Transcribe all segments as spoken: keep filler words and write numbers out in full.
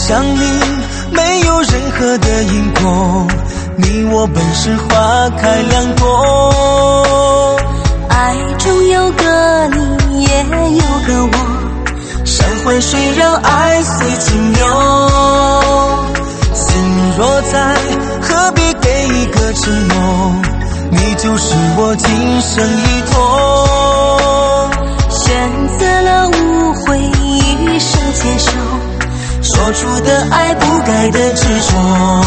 想你没有任何的因果，你我本是花开两朵。 爱中有个你也有个我， 山环水绕爱随情流。心若在，何必给一个承诺，你就是我今生依托。 选择了无悔，一生坚守， 说出的爱不该的执着。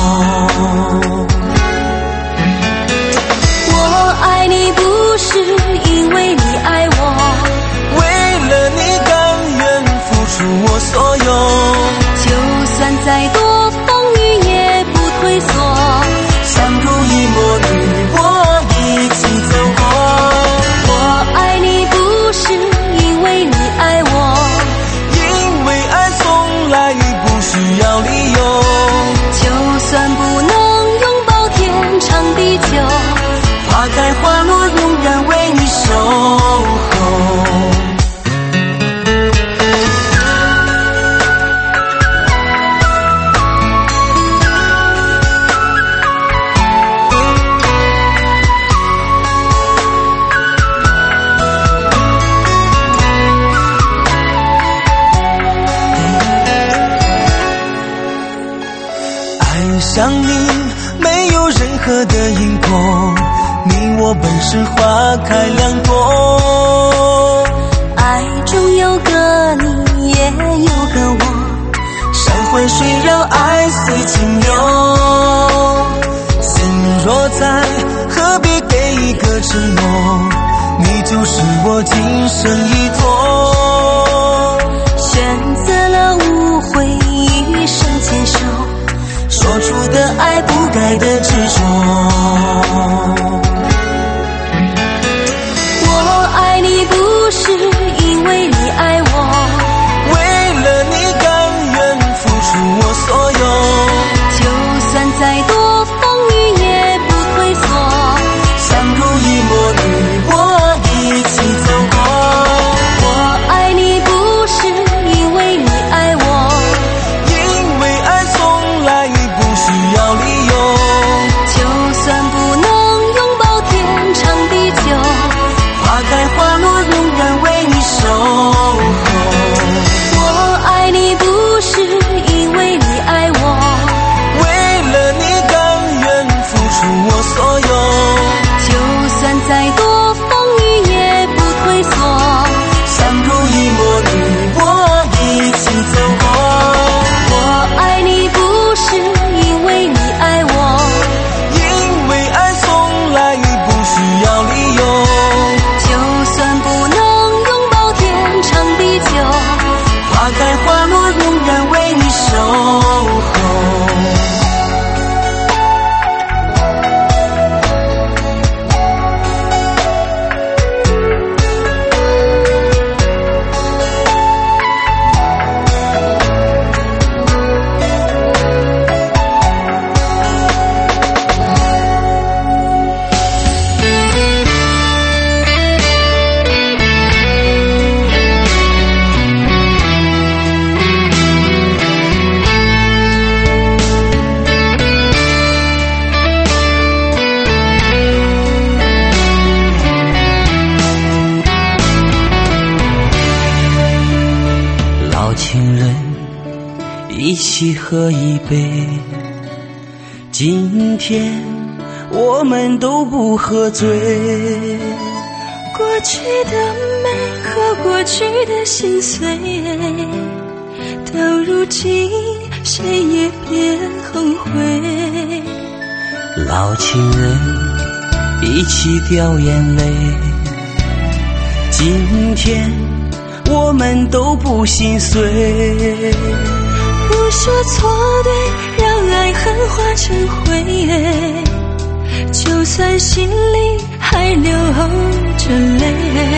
我爱你不是因为你爱我， 为了你甘愿付出我所有， 就算再多风雨也不退缩， 相濡以沫与我一起走过。 我爱你不是因为你爱我， 因为爱从来不需要理由， 就算不能拥抱天长地久， 花开花落永远为你守候。爱上你没有任何的因果，你我本是花开两朵。 爱中有个你也有个我， 山环水绕爱随情流。心若在，何必给一个承诺，你就是我今生依托。 选择了无悔，一生坚守， 说出的爱不该的执着。 我爱你不是因为你爱我， 为了你甘愿付出我所有， 就算再多风雨也不退缩， 相濡以沫与我一起走过。 我爱你不是因为你爱我， 因为爱从来不需要理由， 就算不能拥抱天长地久， 花开花落永远为你守候。 我爱你不是因为你爱我， 为了你甘愿付出我所有， 就算再多风雨也不退缩， 相濡以沫与我一起走过。 我爱你不是因为你爱我， 因为爱从来不需要理由， 就算不能拥抱天长地久， 花开花落永远为你守候。 老情人一起喝一杯，今天我们都不喝醉。 过去的美和过去的心碎，到如今谁也别后悔。 老情人一起掉眼泪，今天我们都不心碎。 不说错对，让爱恨化成灰，就算心里还流着泪。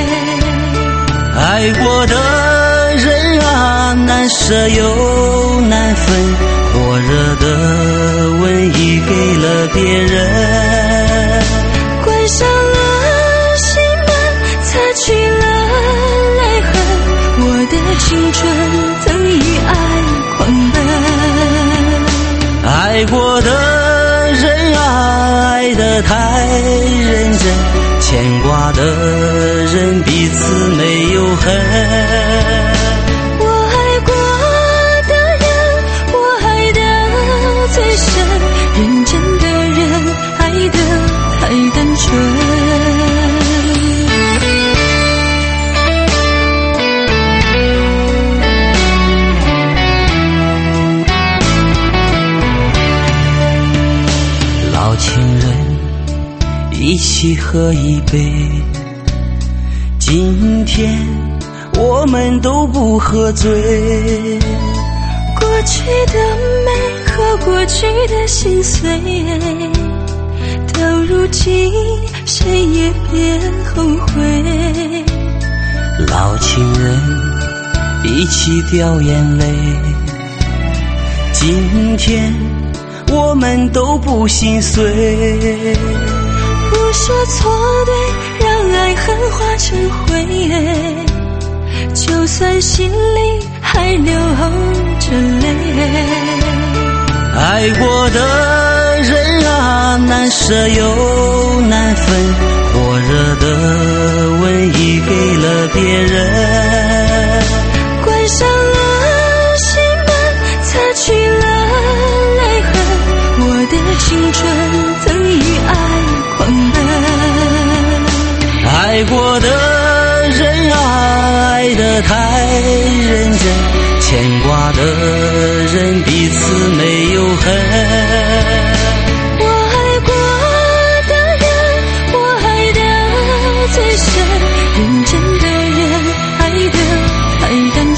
爱过的人啊，难舍又难分，火热的吻已给了别人， 关上了心门，擦去了泪痕，我的青春曾以爱狂奔。 得太认真，牵挂的人彼此没有恨。 我爱过的人，我爱得最深，认真的人爱得太单纯。 老情人一起喝一杯，今天我们都不喝醉。 过去的美和过去的心碎，到如今谁也别后悔。 老情人一起掉眼泪，今天我们都不心碎。 不说错对，让爱恨化成灰，就算心里还流着泪。 爱过的人啊，难舍又难分，火热的吻已给了别人。 关上了心门，擦去了泪痕，我的青春曾与爱狂奔。 爱过的人啊，爱得太认真，牵挂的人彼此没有恨。 我爱过的人，我爱得最深，认真的人爱得太单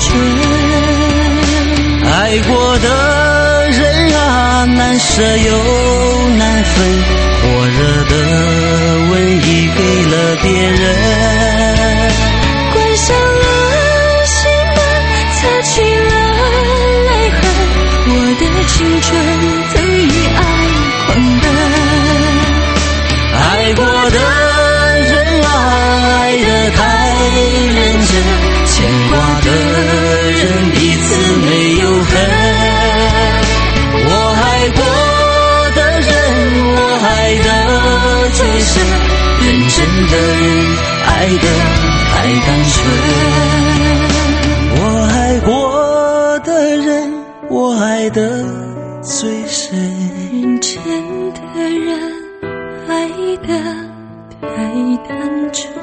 纯。 爱过的人啊，难舍又难分，火热的吻已给了别人。 关上了心门，擦去了泪痕，我的青春曾与爱狂奔。 爱过的人啊，爱得太认真，牵挂的人彼此没有恨。我爱过的人，我爱得最深，认真的人爱得太单纯。我爱过的人，我爱得最深， 认真的人爱得太单纯。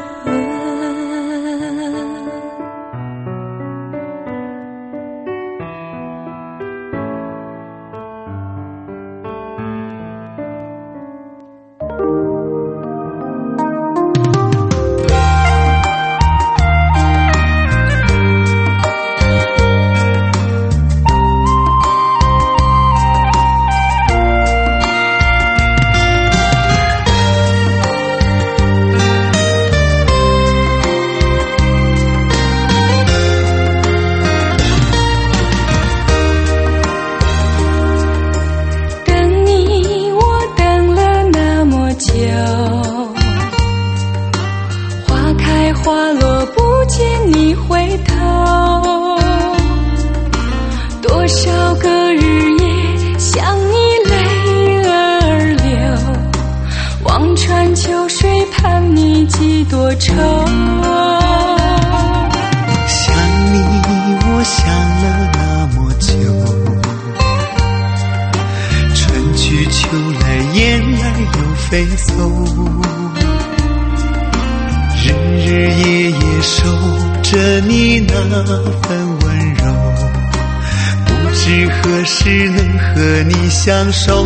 相守，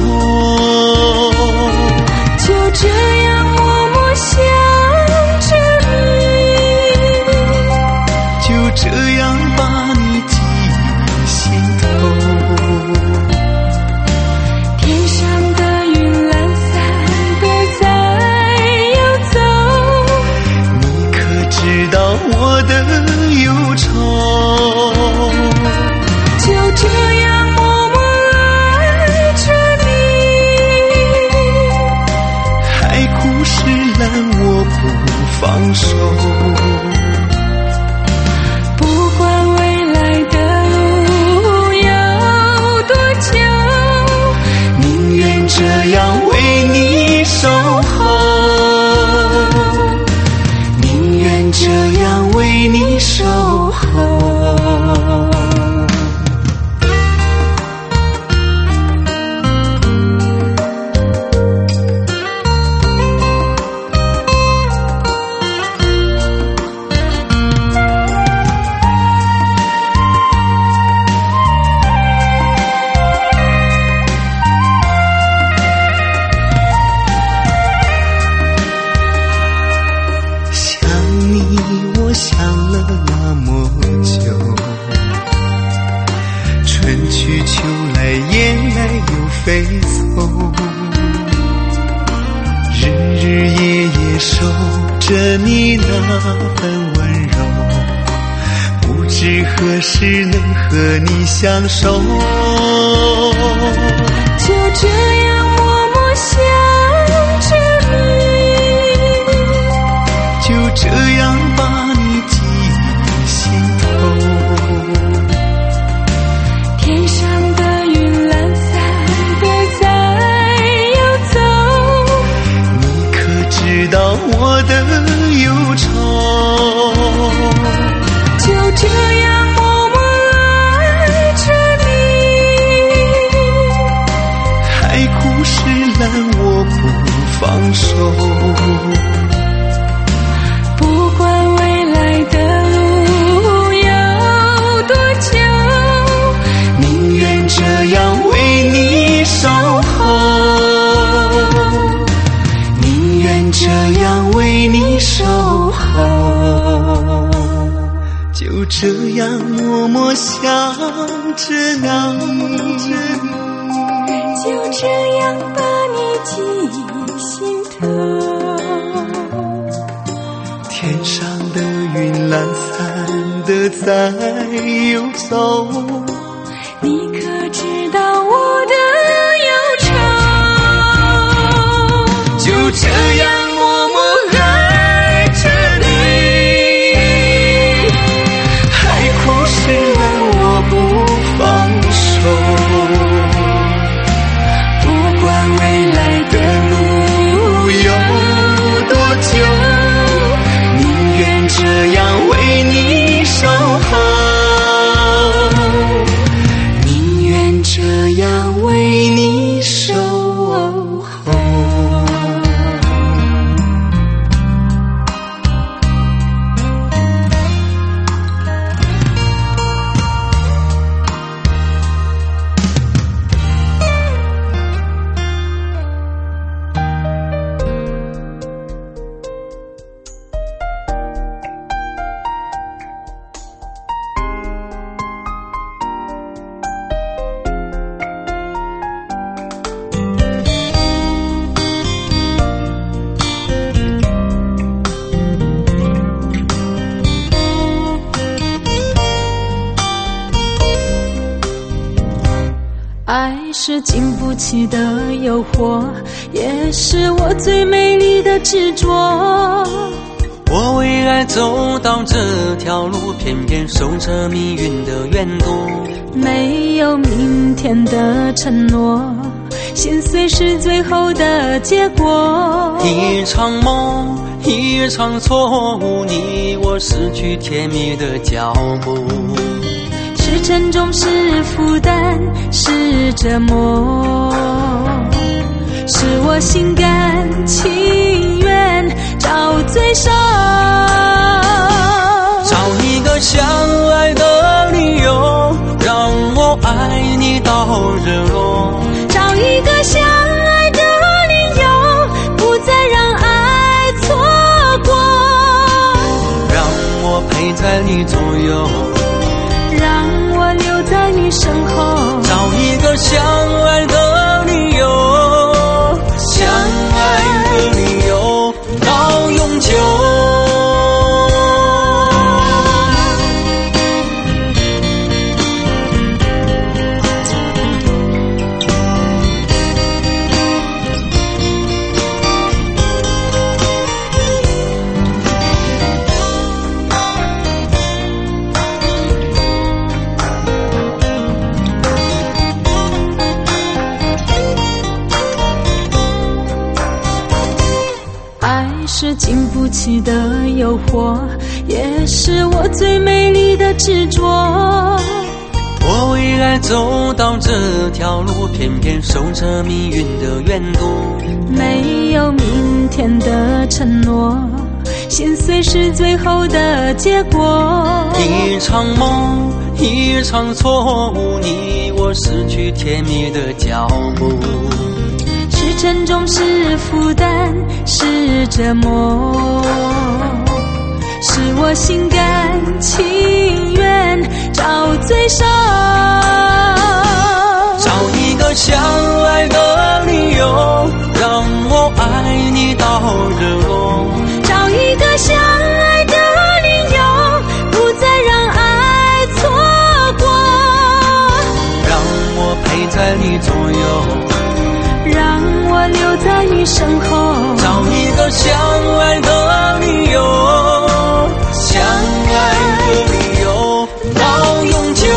就这样默默想着你， 就这样把你记心头。 天上的云懒散的在游走， 你可知道我的忧愁？ 就这样默默我不放手， 不管未来的路有多久， 宁愿这样为你守候。 这样为你守候。飞走，日日夜夜守着你那份温柔，不知何时能和你相守。 就这样默默想着你， 就这样把你记心头。 天上的云懒散知道我的忧愁， 就这样默默爱着你， 海枯石烂我不放手， 不管未来的路有多久， 宁愿这样为你守候，这样为你守候，就这样默默想着你， 就这样把你记心头。 天上的云懒散的在游走， 你可知道我的忧愁？ 就这样默默爱着你，海枯石烂我不放手，不管未来的路有多久，宁愿这样为你守候，宁愿这样为你守候。 爱是经不起的诱惑，也是我最美丽的执着。 我为爱走到这条路，偏偏守着命运的圆度。 没有明天的承诺，心碎是最后的结果。 一场梦，一场错误，你我失去甜蜜的脚步。 是沉重，是负担，是折磨，是我心甘情愿找罪受， 找一个相爱的理由，让我爱你到日落， 找一个相爱的理由，不再让爱错过， 让我陪在你左右， 让我留在你身后， 找一个相爱的理由，相爱的理由到永久。 经不起的诱惑，也是我最美丽的执着。 我为爱走到这条路，偏偏守着命运的原度。 没有明天的承诺，心碎是最后的结果。 一场梦，一场错误，你我失去甜蜜的脚步。 是沉重，是负担，是折磨，是我心甘情愿找罪受。 找一个相爱的理由，让我爱你到日落。 找一个相爱的理由，不再让爱错过。 让我陪在你左右， 让我留在你身后。 找一个相爱的理由，相爱的理由到永久。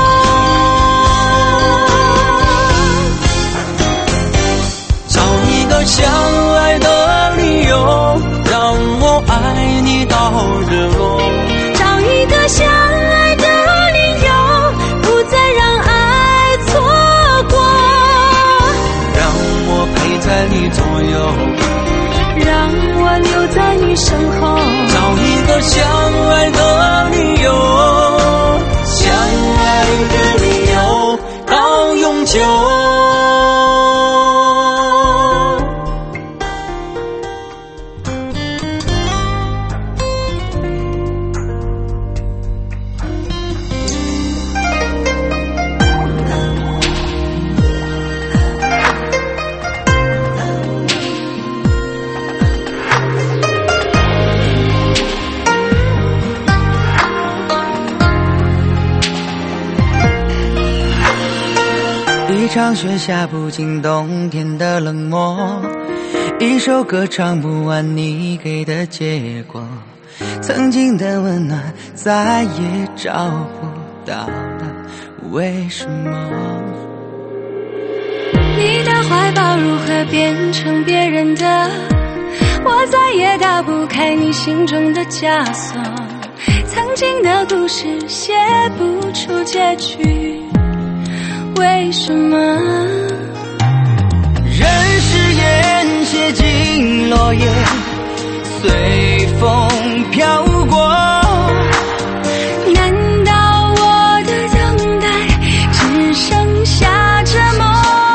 找一个相爱的理由，让我爱你到日落。 找一个相爱的理由，不再让爱错过。 让我陪在你左右， 让我留在你身后。 找一个相爱的理由，相爱的理由到永久。 一场雪下不尽冬天的冷漠，一首歌唱不完你给的结果，曾经的温暖再也找不到了，为什么？ 你的怀抱如何变成别人的？我再也打不开你心中的枷锁，曾经的故事写不出结局，为什么？ 任誓言写进落叶，随风飘过。 难道我的等待只剩下折磨？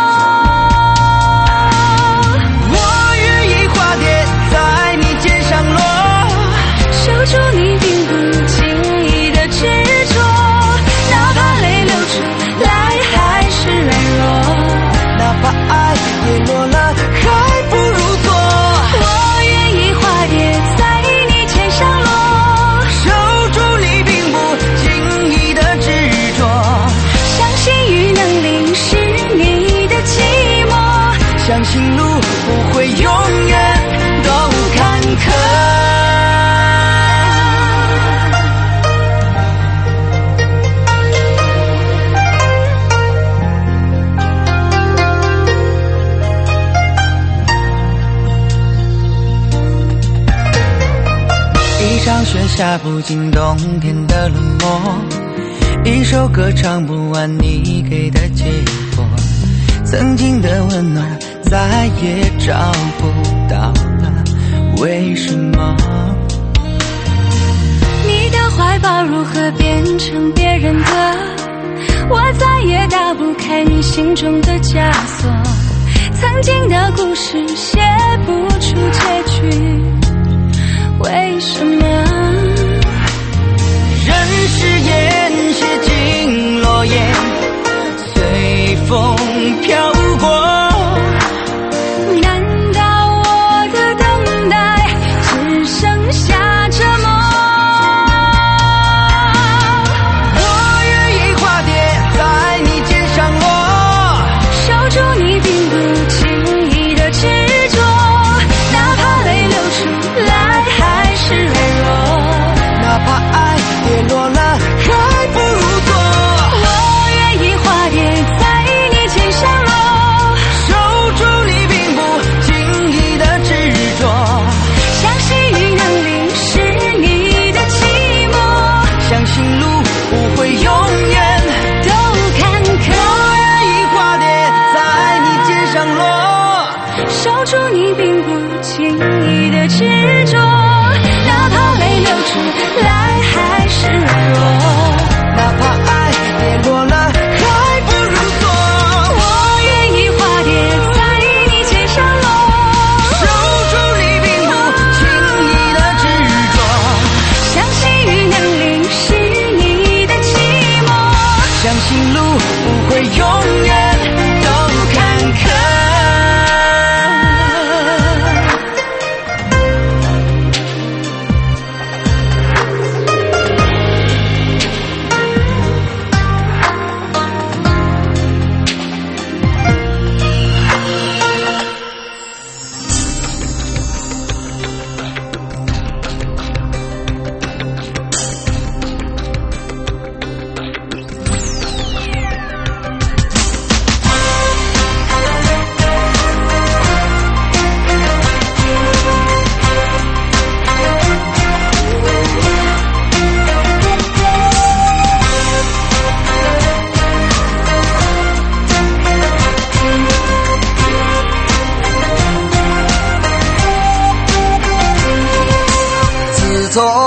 我愿意化蝶在你肩上落， 守住你并不经意的执着，哪怕泪流出来还是软弱， 哪怕爱也落了还不如做。 我愿意化蝶在你肩上落， 守住你并不经意的执着， 相信雨能淋湿你的寂寞， 相信路不会永远都坎坷。一场雪下不尽冬天的冷漠，一首歌唱不完你给的结果，曾经的温暖再也找不到了，为什么？ 你的怀抱如何变成别人的？我再也打不开你心中的枷锁，曾经的故事写不出结局，为什么？ 任誓言写进落叶，随风飘过。 难道我的等待只剩下折磨？ 我愿意化蝶在你肩上落， 守住你并不经意的执着，哪怕泪流出来还是软弱。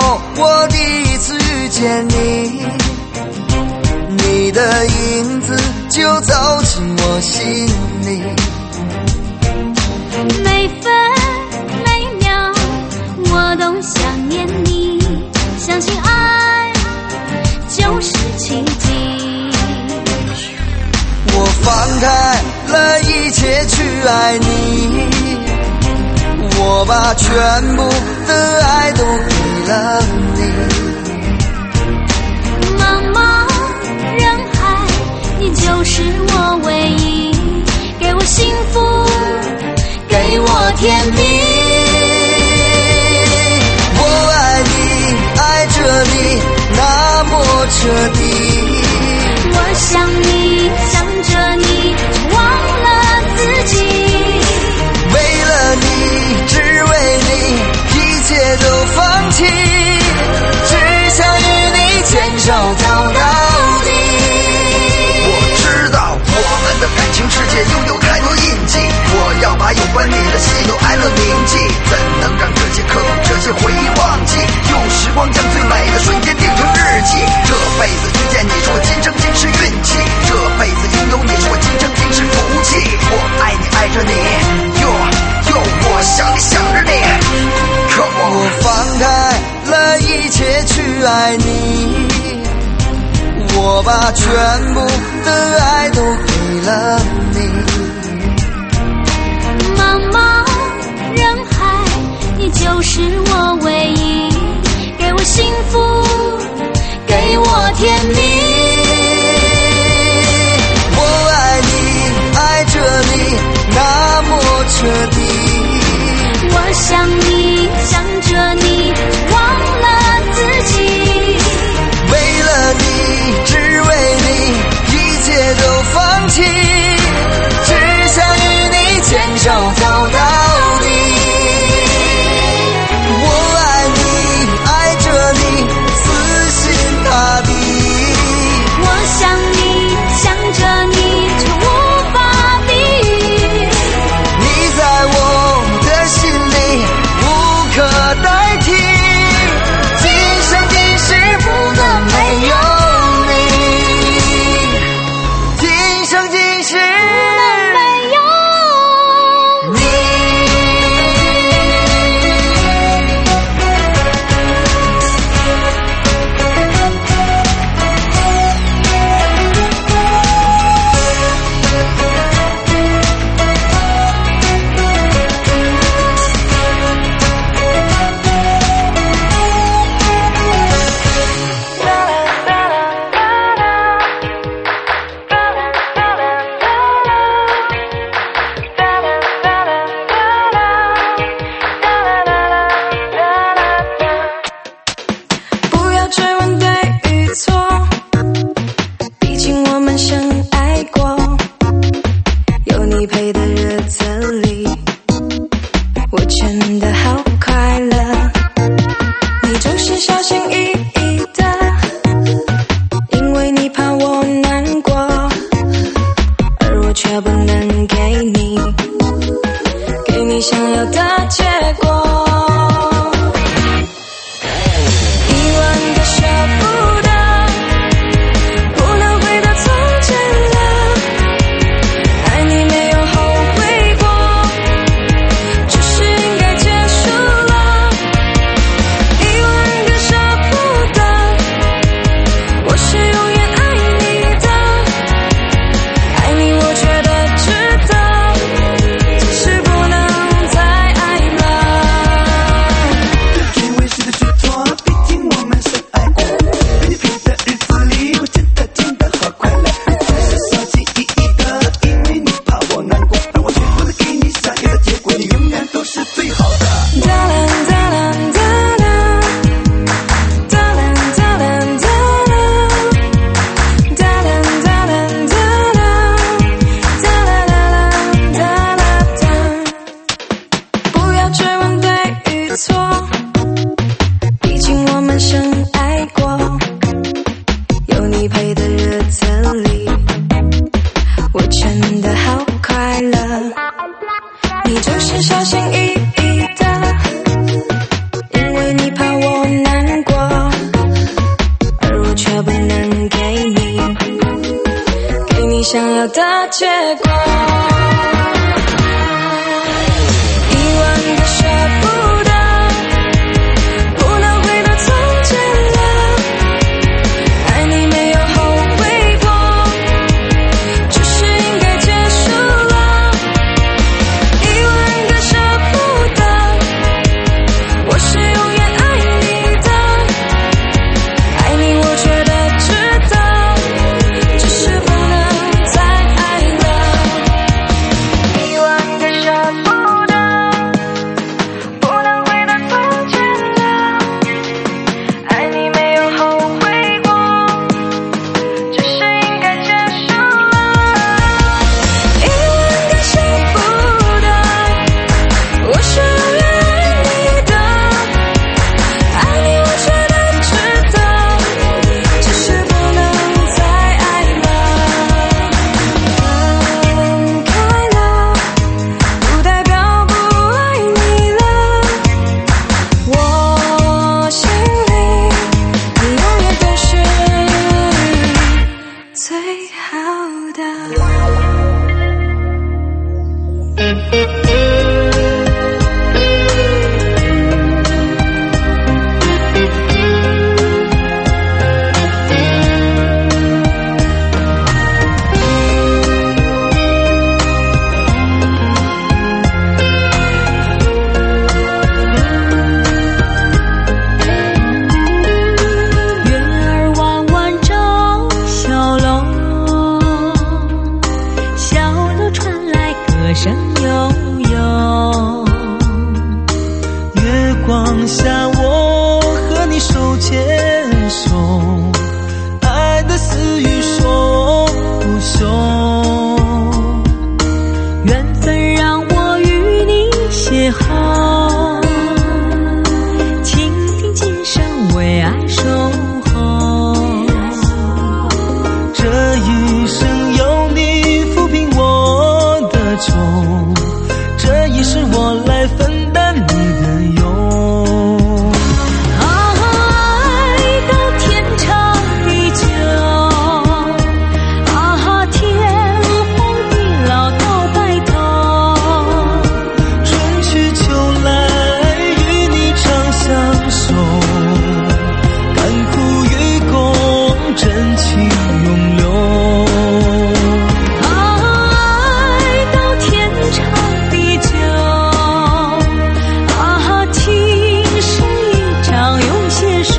候我第一次遇见你，你的影子就走进我心里， 每分每秒我都想念你，相信爱就是奇迹。 我放开了一切去爱你，我把全部的爱都给了你。 茫茫人海，你就是我唯一，给我幸福，给我甜蜜。 我爱你，爱着你，那么彻底。 我想你，想着你，却忘了自己。 为了你，只为你，一切都放弃，只想与你牵手走到底。 我知道我们的感情世界拥有太多印记，我要把有关你的喜怒哀乐铭记，怎能让这些刻骨这些回忆忘记，用时光将最美的瞬间定成日记。这辈子遇见你是我今生今世运气，这辈子拥有你是我今生今世福气。我爱你爱着你，哟哟，我想你想着你。Come on， 我放开了一切去爱你，我把全部的爱都给了你。 茫茫人海，你就是我唯一，给我幸福，给我甜蜜。 我爱你，爱着你，那么彻底。 我想你，想着你，忘了自己。 为了你，只为你，一切都放弃，只想与你牵手走到底。我爱你，爱着你，死心塌地。 我想你，想着你，却无法比喻。 你在我的心里无可代替，今生今世不能没有你，今生今世没有你。 不要追问对与错，毕竟我们深爱过。有你陪的日子里，我真的好快乐。你总是小心翼翼的，因为你怕我难过，而我却不能给你，给你想要的结果。你就是小心翼翼的，因为你怕我难结果。一万个舍不得，不能回到从前了。爱你没有后悔过，只是应该结束了。一万个舍不得，我是永远爱你的。爱你我觉得值得，只是不能再爱了。一万个舍不得，不能回到从前了。爱你没有后悔过，只是应该结束了。一万个舍不得，我是永远爱你的。爱你我觉得值得，只是不能再爱了。分开了，不代表不爱你了。我心里，你永远都是最好的。月儿弯弯照小楼，小楼传来歌声悠悠。 月光下，我和你手牵手，爱的私语说不休。 缘分让我与你邂逅，倾听今生为爱守候。 这一生有你抚平我的愁，这一世我来分担你的忧。 爱到天长地久，啊，天荒地老到白头。 春去秋来，与你长相守，甘苦与共，真情永留。 爱到天长地久，啊，情深意长永携手。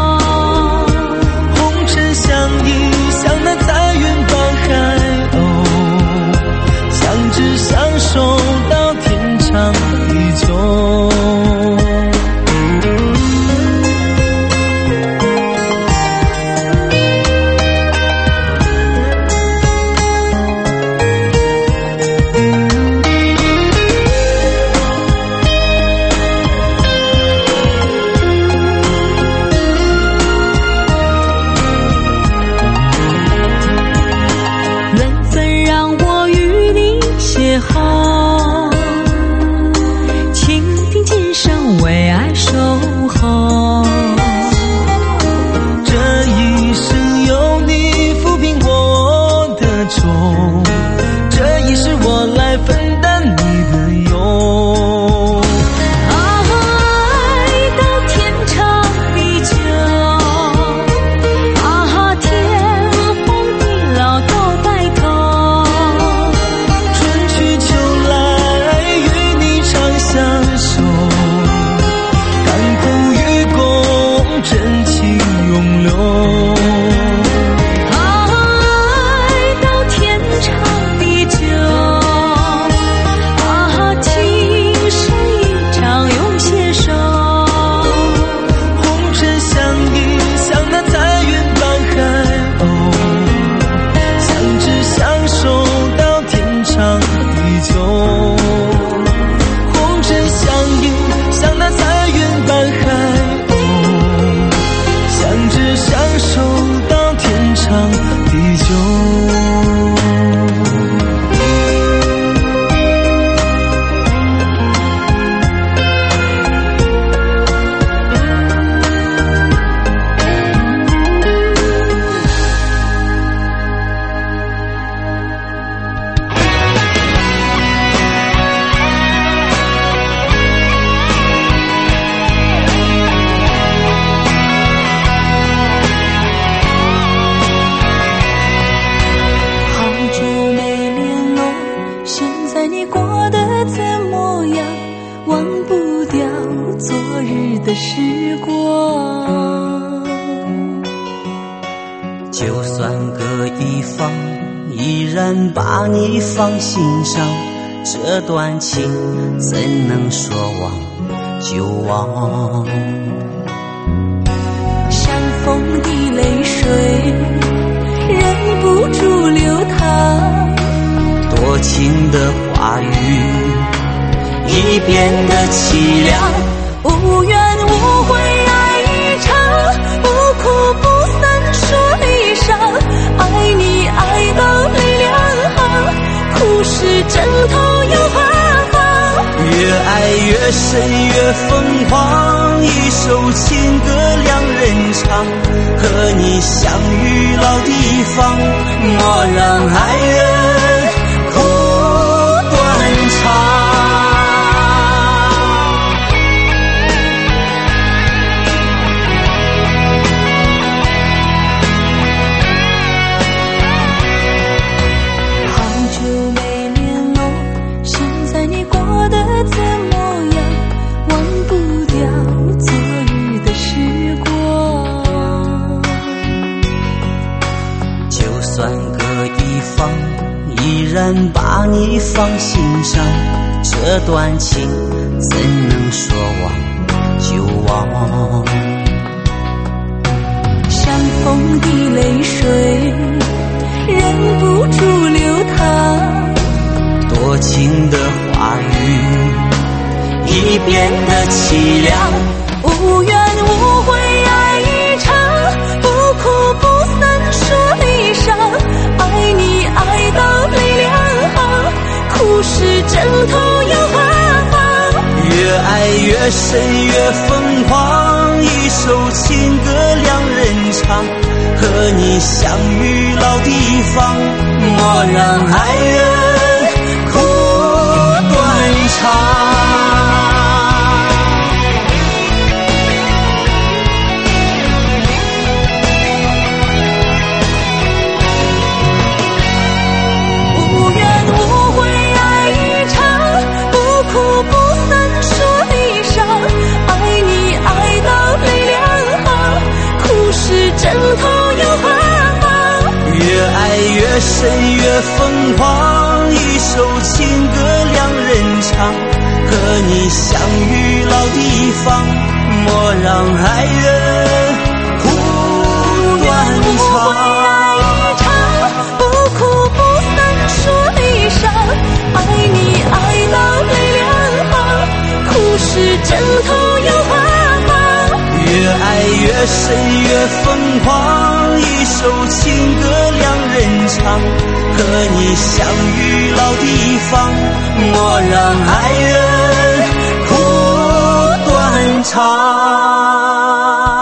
红尘相依，像那彩云伴海鸥，相知相守到天长地久。 缘分让我与你邂逅，倾听今生为爱守候。 这一生有你抚平我的愁，这一世我来分担你的忧。 爱到天长地久，啊，天荒地老到白头。 春去秋来，与你长相守，甘苦与共，真情永留。 爱到天长地久，啊，情深意长永携手。 红尘相依，像那彩云伴海鸥，相知相守到天长地久。红尘相依，像那彩云伴海鸥，相知相守到天长地久。 地方，依然把你放心上。这段情怎能说忘就忘？ 相逢的泪水忍不住流淌， 多情的话语已变得凄凉。 无怨无悔爱一场，不哭不散说离伤。爱你爱到泪两行，苦是枕头又花房。 越爱越深越疯狂，一首情歌两人唱。和你相遇老地方，莫让爱人苦断肠。依然把你放心上，这段情怎能说忘就忘？ 相逢的泪水忍不住流淌， 多情的话语已变得凄凉。 无怨无悔爱一场，不哭不散说离伤。爱你爱到泪两行，苦是枕头又花房。 越爱越深越疯狂，一首情歌两人唱。和你相遇老地方，莫让爱人苦断肠。 枕头又花房， 越爱越深越疯狂，一首情歌两人唱。和你相遇老地方，莫让爱人苦断肠。 爱一场，不哭不散说离伤。爱你爱到泪两行，苦是枕头又花房。 越爱越深越疯狂，一首情歌两人唱。和你相遇老地方，莫让爱人苦断肠。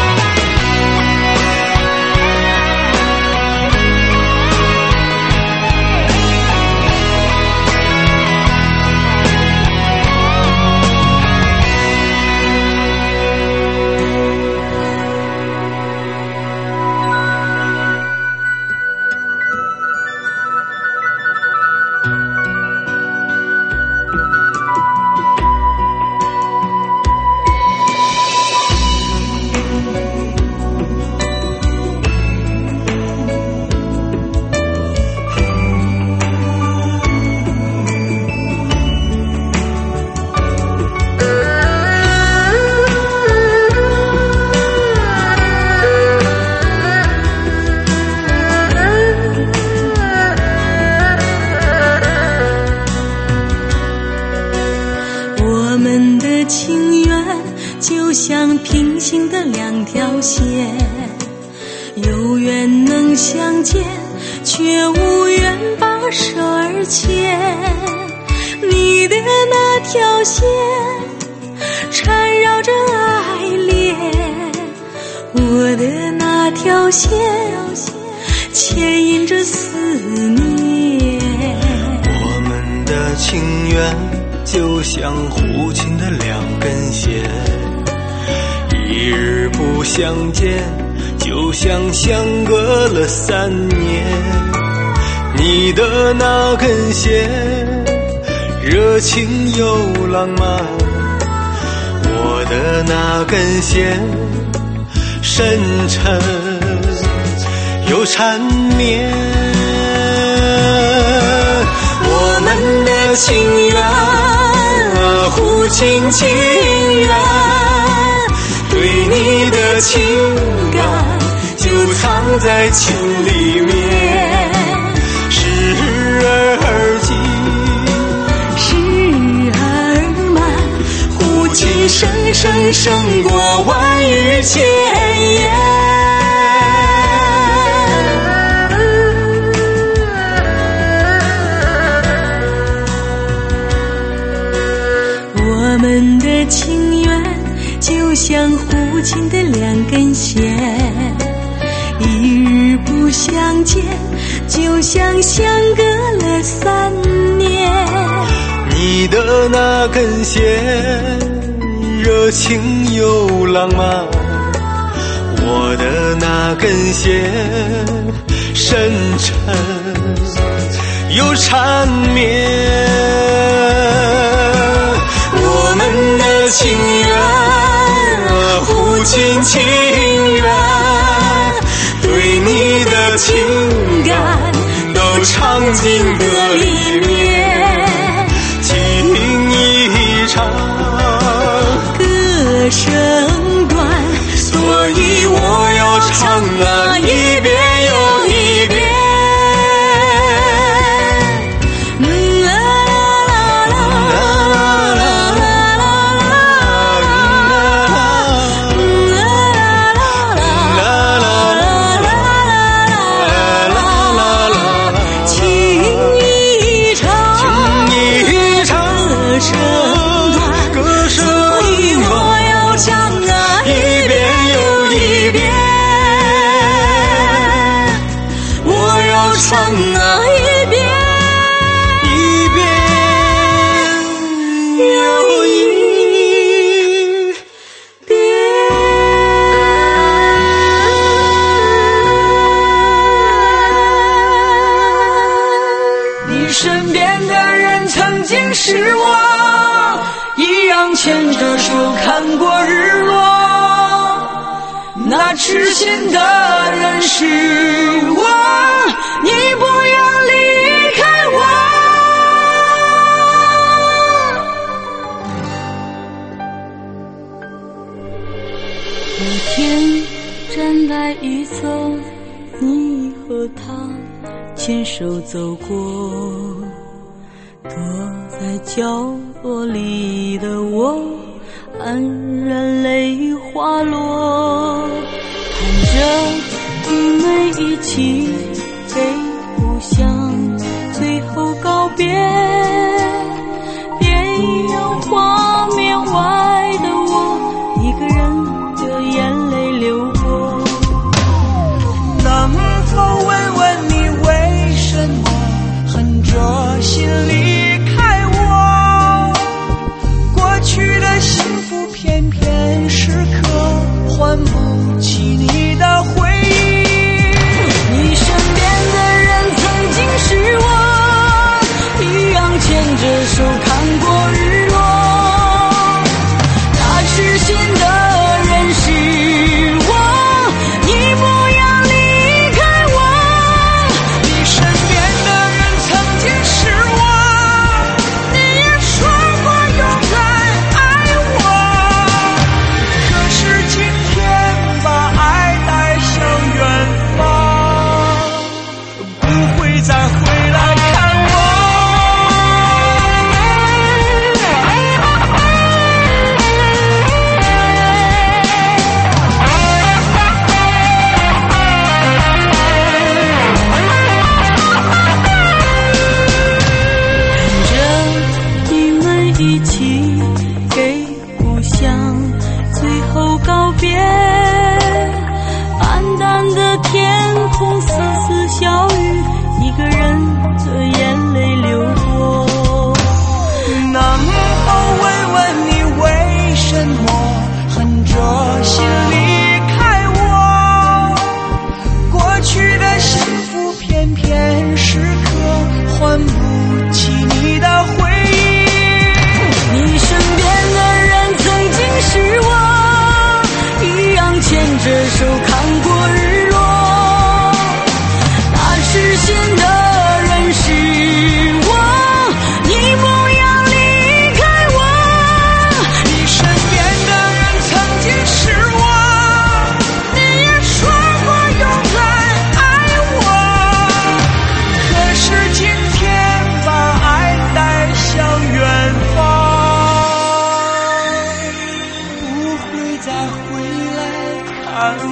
就像平行的两条线，有缘能相见，却无缘把手儿牵。你的那条线缠绕着爱恋，我的那条线牵引着思念。 我们的情缘就像互亲的两根线，一日不相见，就像相隔了三年。你的那根线热情又浪漫，我的那根线深沉又又缠绵。我们的情缘啊，互情情缘，对你的情感就藏在情里面。时而急， 时而慢，互情生生胜过万语千言。我们的情缘就像互情的两根线，一日不相见，就像相隔了三年。 你的那根线热情又浪漫，我的那根线深沉又缠绵。我们的情缘互情情缘，对你的情感都藏进歌里面。情一场， 歌声断，所以我要唱啊一遍又一遍。唱啊一遍， 一遍又一遍。 你身边的人曾经是我，一样牵着手看过日落。那痴心的人是我，你不要离开我。 那天站在一侧，你和他牵手走过，躲在角落里的我黯然泪滑落，看着你们一起给故乡最后告别，电影画面外的我，一个人的眼泪流过。 能否问问你为什么狠着心离开我？过去的幸福偏偏时刻还不起你的回忆。你身边的人曾经是我，一样牵着手看过日落。那痴心的人是我，你不要离开我。你身边的人曾经是我，你也说过永远爱我。可是今天把爱带向远方，不会再回来看我。 看着你们一起给故乡最后告别，暗淡的天空丝丝小雨，一个人的眼泪流过。 能否问问你为什么狠着心离开我？过去的幸福偏偏时刻还不起你的回忆。你身边的人曾经是我，一样牵着手看过日落。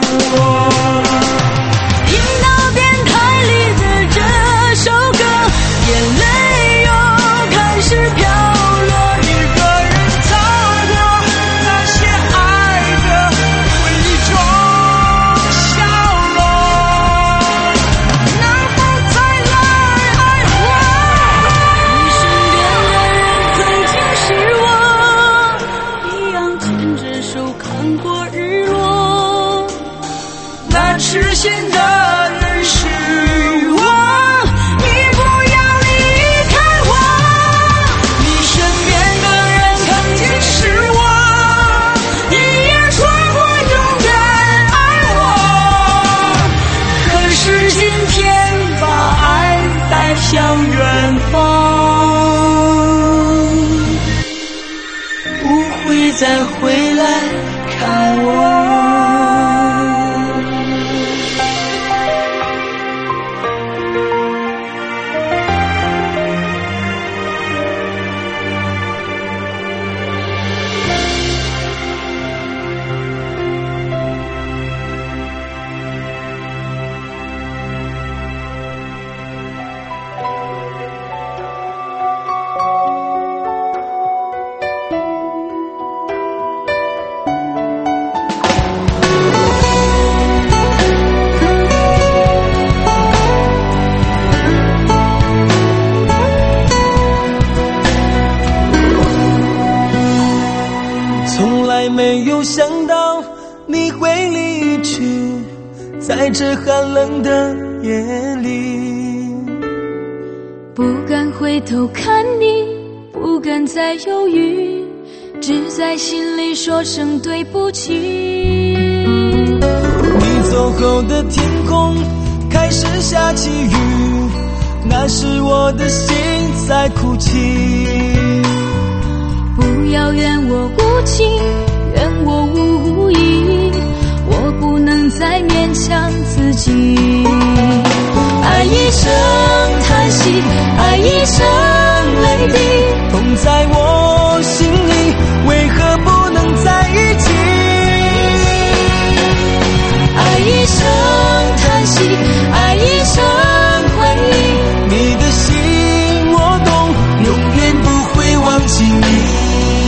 听到电台里的这首歌，眼泪又开始飘落，一个人擦过那些爱的回忆中笑容，能否再来爱我？你身边的人曾经是我，一样牵着手看过日落，那痴心的人是我，你不要离开我。你身边的人曾经是我，你也说过永远爱我，可是今天把爱带向远方，不会再回来看我。 从来没有想到你会离去，在这寒冷的夜里， 不敢回头看你，不敢再犹豫，只在心里说声对不起。 你走后的天空开始下起雨，那是我的心在哭泣。 不要怨我无情，怨我无意，我不能再勉强自己。爱一声叹息，爱一声泪滴， 痛在我心里，为何不能在一起？ 爱一声叹息，爱一声回忆， 你的心我懂，永远不会忘记你。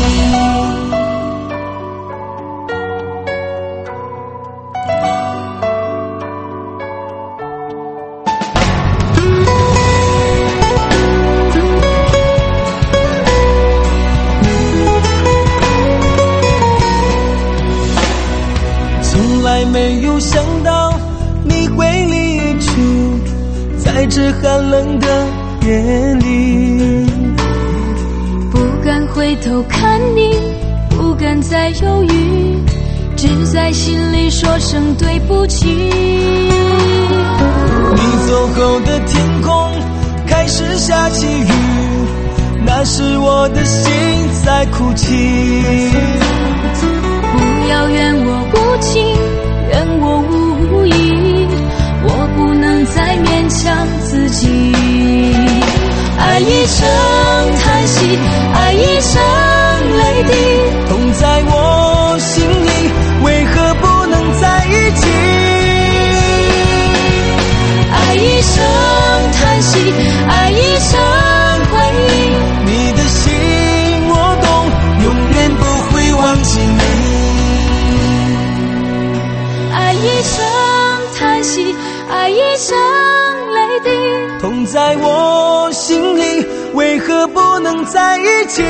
从来没有想到你会离去，在这寒冷的夜里， 不敢回头看你，不敢再犹豫，只在心里说声对不起。 你走后的天空开始下起雨，那是我的心在哭泣。 不要怨我无情，怨我无意，我不能再勉强自己。爱一声叹息，爱一声泪滴， 痛在我心里，为何不能在一起？ 爱一声叹息，爱一声回忆， 你的心我懂，永远不会忘记你。 爱一声叹息，爱一声泪滴， 痛在我心里，为何不能在一起？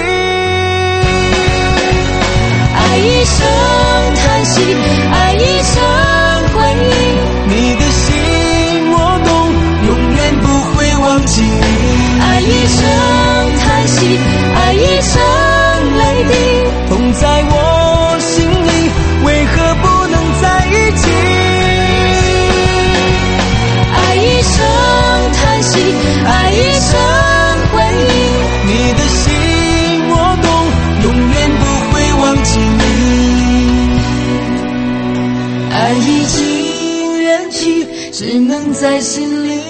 爱一声叹息，爱一声回忆， 你的心我懂，永远不会忘记你。 爱一声叹息，爱一声泪滴， 痛在我心里，为何不能在一起？ 爱一声叹息，爱一声回忆， 你的心我懂，永远不会忘记你。 爱已经远去，只能在心里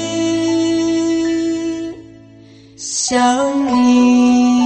想你。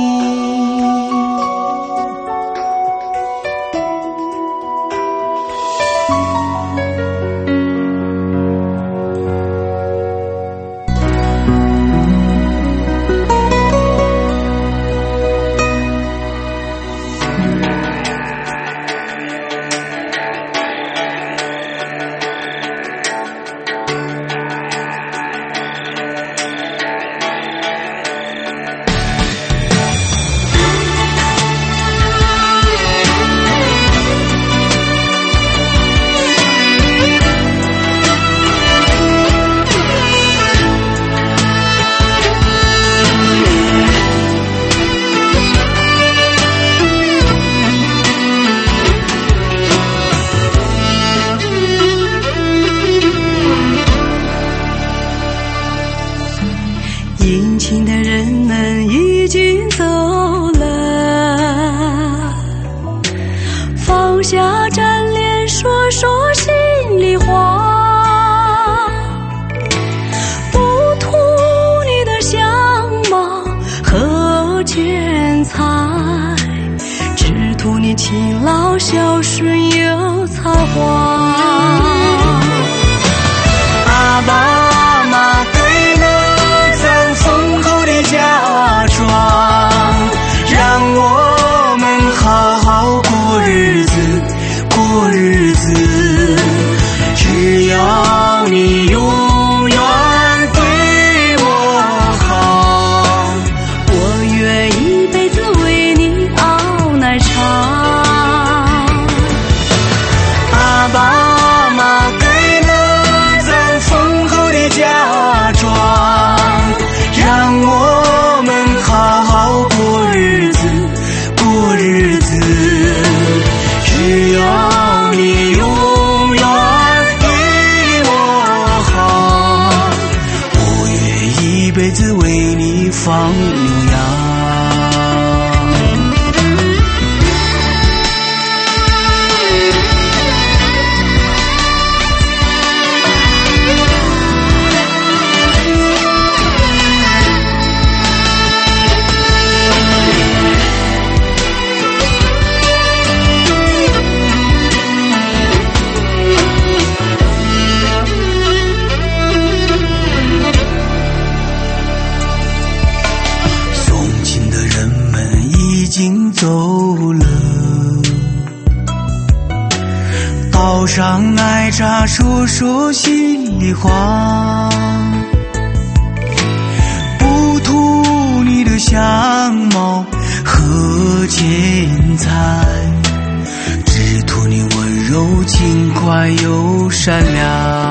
要孝顺有才华。 爸爸妈给了咱丰厚的嫁妆，让我们好好过日子，过日子。只要你永远对我好， 我愿一辈子为你熬奶茶。 爸爸妈给了咱丰厚的嫁妆，让我们好好过日子，过日子。只要你永远对我好，我愿一辈子为你放牛羊。走了，倒上奶茶，说说心里话，不图你的相貌和钱财，只图你温柔轻快又善良。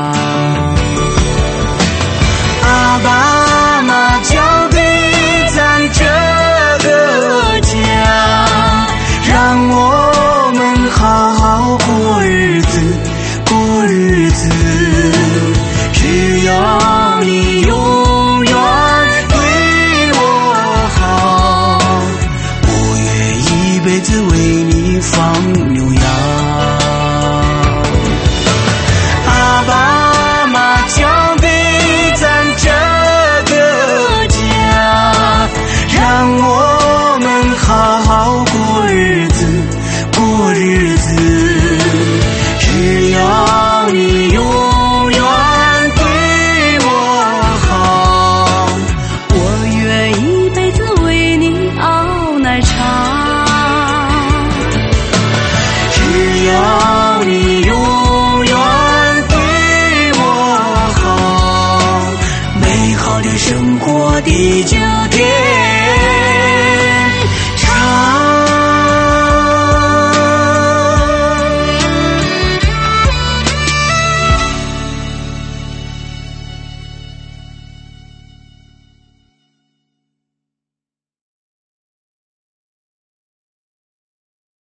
阿爸妈交给咱这个家，让我们好好过日子，过日子。只要你永远对我好，我愿一辈子为你放牛羊。阿爸妈交给咱这个家，让我们好好过日子，过日子。只要你永远对我好， 我愿一辈子为你熬奶茶。 只要你永远对我好，美好的生活地久天